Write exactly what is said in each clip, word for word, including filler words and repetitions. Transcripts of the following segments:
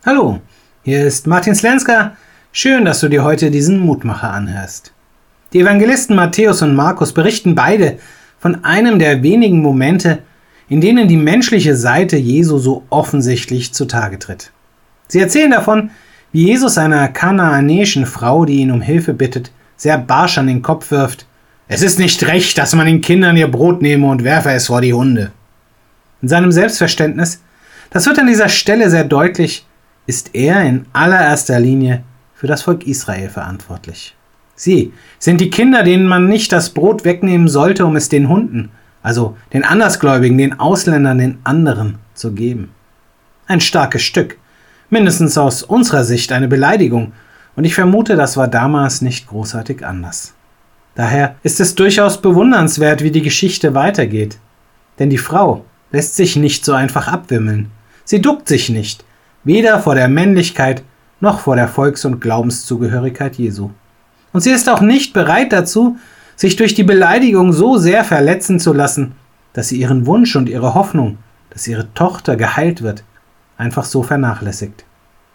Hallo, hier ist Martin Slenska. Schön, dass du dir heute diesen Mutmacher anhörst. Die Evangelisten Matthäus und Markus berichten beide von einem der wenigen Momente, in denen die menschliche Seite Jesu so offensichtlich zutage tritt. Sie erzählen davon, wie Jesus einer kanaanäischen Frau, die ihn um Hilfe bittet, sehr barsch an den Kopf wirft: Es ist nicht recht, dass man den Kindern ihr Brot nehme und werfe es vor die Hunde. In seinem Selbstverständnis, das wird an dieser Stelle sehr deutlich, ist er in allererster Linie für das Volk Israel verantwortlich. Sie sind die Kinder, denen man nicht das Brot wegnehmen sollte, um es den Hunden, also den Andersgläubigen, den Ausländern, den anderen zu geben. Ein starkes Stück, mindestens aus unserer Sicht eine Beleidigung, und ich vermute, das war damals nicht großartig anders. Daher ist es durchaus bewundernswert, wie die Geschichte weitergeht. Denn die Frau lässt sich nicht so einfach abwimmeln. Sie duckt sich nicht, weder vor der Männlichkeit noch vor der Volks- und Glaubenszugehörigkeit Jesu. Und sie ist auch nicht bereit dazu, sich durch die Beleidigung so sehr verletzen zu lassen, dass sie ihren Wunsch und ihre Hoffnung, dass ihre Tochter geheilt wird, einfach so vernachlässigt.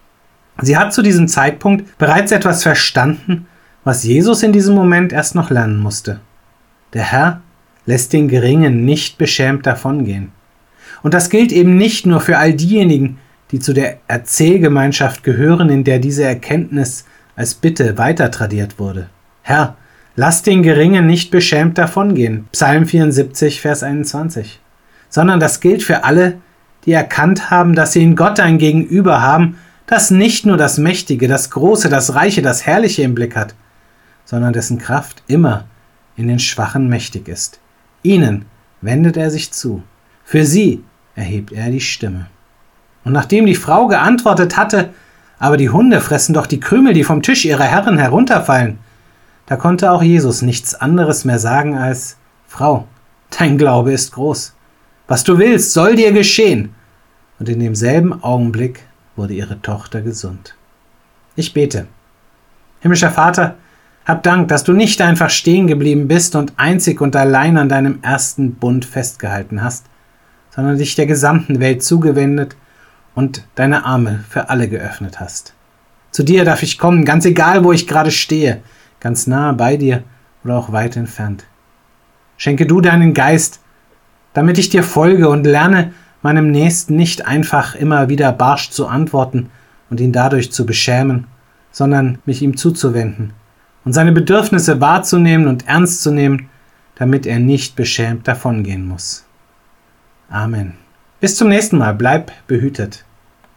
Sie hat zu diesem Zeitpunkt bereits etwas verstanden, was Jesus in diesem Moment erst noch lernen musste. Der Herr lässt den Geringen nicht beschämt davongehen. Und das gilt eben nicht nur für all diejenigen, die zu der Erzählgemeinschaft gehören, in der diese Erkenntnis als Bitte weitertradiert wurde. Herr, lass den Geringen nicht beschämt davongehen. Psalm vierundsiebzig, Vers einundzwanzig. Sondern das gilt für alle, die erkannt haben, dass sie in Gott ein Gegenüber haben, das nicht nur das Mächtige, das Große, das Reiche, das Herrliche im Blick hat, sondern dessen Kraft immer in den Schwachen mächtig ist. Ihnen wendet er sich zu. Für sie erhebt er die Stimme. Und nachdem die Frau geantwortet hatte: Aber die Hunde fressen doch die Krümel, die vom Tisch ihrer Herren herunterfallen, da konnte auch Jesus nichts anderes mehr sagen als: Frau, dein Glaube ist groß. Was du willst, soll dir geschehen. Und in demselben Augenblick wurde ihre Tochter gesund. Ich bete. Himmlischer Vater, hab Dank, dass du nicht einfach stehen geblieben bist und einzig und allein an deinem ersten Bund festgehalten hast, sondern dich der gesamten Welt zugewendet und deine Arme für alle geöffnet hast. Zu dir darf ich kommen, ganz egal, wo ich gerade stehe, ganz nahe bei dir oder auch weit entfernt. Schenke du deinen Geist, damit ich dir folge und lerne, meinem Nächsten nicht einfach immer wieder barsch zu antworten und ihn dadurch zu beschämen, sondern mich ihm zuzuwenden und seine Bedürfnisse wahrzunehmen und ernst zu nehmen, damit er nicht beschämt davongehen muss. Amen. Bis zum nächsten Mal. Bleib behütet.